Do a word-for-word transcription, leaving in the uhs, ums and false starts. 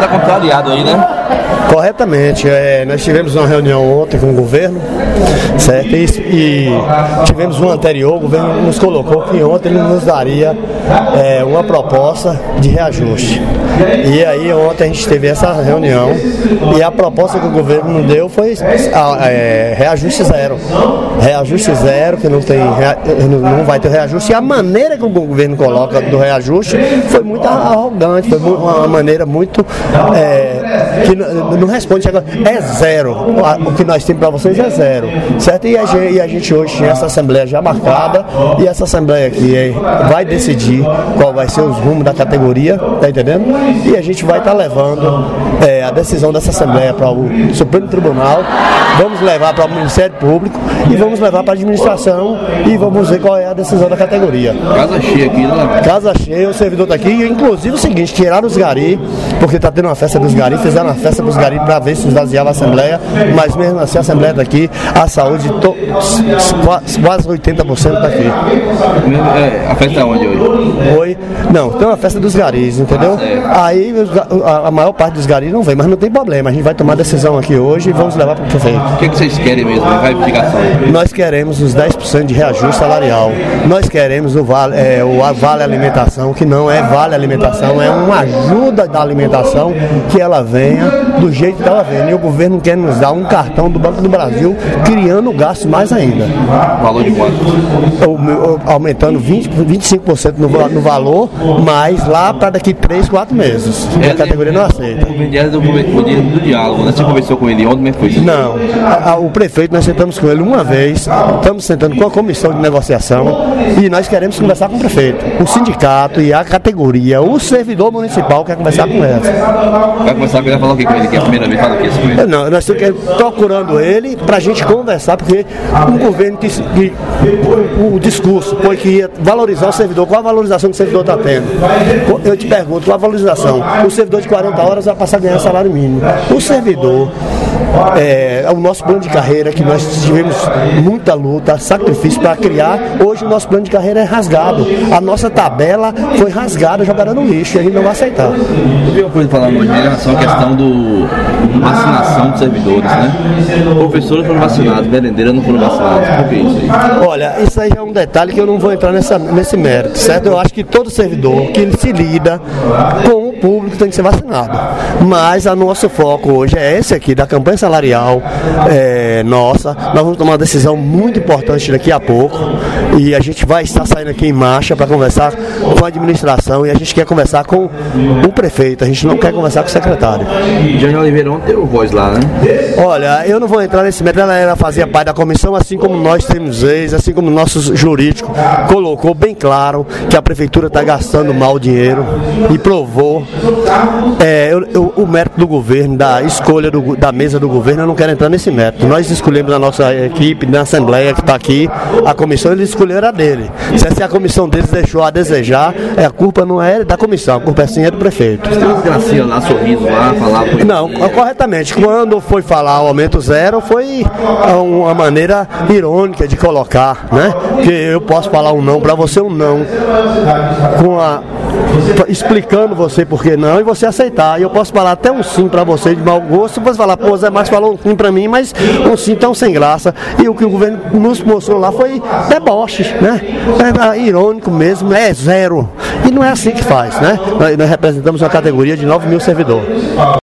está contrariado aí, né? Corretamente. É, nós tivemos uma reunião ontem com o governo, certo? E, e tivemos uma anterior, o governo nos colocou que ontem ele nos daria é, uma proposta de reajuste. E aí ontem a gente teve essa reunião e a proposta que o governo nos deu foi é, reajuste zero. Reajuste zero, que não, tem, não vai ter reajuste. E a maneira que o governo coloca do reajuste foi muito arrogante, foi uma maneira muito... É, que não responde, é zero. O que nós temos para vocês é zero, certo? E a, gente, e a gente hoje tinha essa assembleia já marcada, e essa assembleia aqui é, vai decidir qual vai ser os rumos da categoria, tá entendendo? E a gente vai estar tá levando é, a decisão dessa assembleia para o Supremo Tribunal, vamos levar para o Ministério Público e vamos levar para a administração e vamos ver qual é a decisão da categoria. Casa cheia aqui, né? Casa cheia, o servidor está aqui, e inclusive o seguinte, tiraram os gari, porque está tendo uma festa dos gari, fizeram uma festa dos gari para ver se esvaziava a Assembleia, mas mesmo assim a Assembleia está aqui, a saúde to, quase oitenta por cento está aqui. É, a festa é onde hoje? Oi? Não, tem uma festa dos garis, entendeu? Ah, aí a, a maior parte dos garis não vem, mas não tem problema, a gente vai tomar decisão aqui hoje e vamos levar para o prefeito. O que, que vocês querem mesmo? Reivindicação? Nós queremos os dez por cento de reajuste salarial, nós queremos o vale, é, o vale alimentação, que não é vale alimentação, é uma ajuda da alimentação, que ela venha do jeito que ela vem. E o governo quer nos dar um cartão do Banco do Brasil, criando gastos mais ainda. Valor de quanto? Aumentando vinte, vinte e cinco por cento no, no valor, mas lá para daqui três, quatro meses. É, a categoria não aceita. O Mendes do, do diálogo, né? Você conversou com ele ontem, como é que foi? Não. A, a, o prefeito, nós sentamos com ele uma vez, estamos sentando com a comissão de negociação e nós queremos conversar com o prefeito. O sindicato e a categoria, o servidor municipal quer conversar com ele. Vai conversar com ele, falar o que com ele, que é a primeira vez fala o que com ele? Não, nós estamos procurando ele para a gente conversar, porque um governo que, que o, o discurso foi que ia valorizar o servidor. Qual a valorização que o servidor está tendo? Eu te pergunto, qual a valorização? O servidor de quarenta horas vai passar a ganhar salário mínimo. O servidor, é, é o nosso plano de carreira, que nós tivemos muita luta, sacrifício para criar. Hoje o nosso plano de carreira é rasgado. A nossa tabela foi rasgada, jogada no lixo, e a gente não vai aceitar. Eu vi uma coisa falando hoje em relação à questão do vacinação dos servidores, né? Professores foram vacinados, merendeiras não foram vacinados. Por que isso aí? Olha, isso aí é um detalhe que eu não vou entrar nessa, nesse mérito, certo? Eu acho que todo servidor que ele se lida com o público tem que ser vacinado. Mas o nosso foco hoje é esse aqui, da campanha salarial é, nossa. Nós vamos tomar uma decisão muito importante daqui a pouco e a gente vai estar saindo aqui em marcha para conversar com a administração, e a gente quer conversar com o prefeito, a gente não quer conversar com o secretário. Jânio Oliveira ontem deu voz lá, né? Olha, eu não vou entrar nesse mérito, ela era, fazia parte da comissão, assim como nós temos ex, assim como o nosso jurídico colocou bem claro que a prefeitura está gastando mal o dinheiro e provou. É, eu, eu, o mérito do governo, da escolha do, da mesa do governo, eu não quero entrar nesse mérito. Nós escolhemos a nossa equipe, na Assembleia que está aqui, a comissão, eles escolheram a dele. Se a comissão deles deixou a desejar, a culpa não é da comissão, a culpa é sim é do prefeito. Você tem umas gracinhas lá, sorriso lá, falar com ele? Não, corretamente. Quando foi falar o aumento zero, foi uma maneira irônica de colocar, né? Porque eu posso falar um não para você, um não, com a, explicando você por que não, e você aceitar. E eu posso falar até um sim para você de mau gosto, você falar, pô, Zé Márcio falou um sim para mim, mas um sim tão sem graça. E o que o governo nos mostrou lá foi deboche, né? É irônico mesmo, é zero. E não é assim que faz, né? Nós, nós representamos uma categoria de nove mil servidores.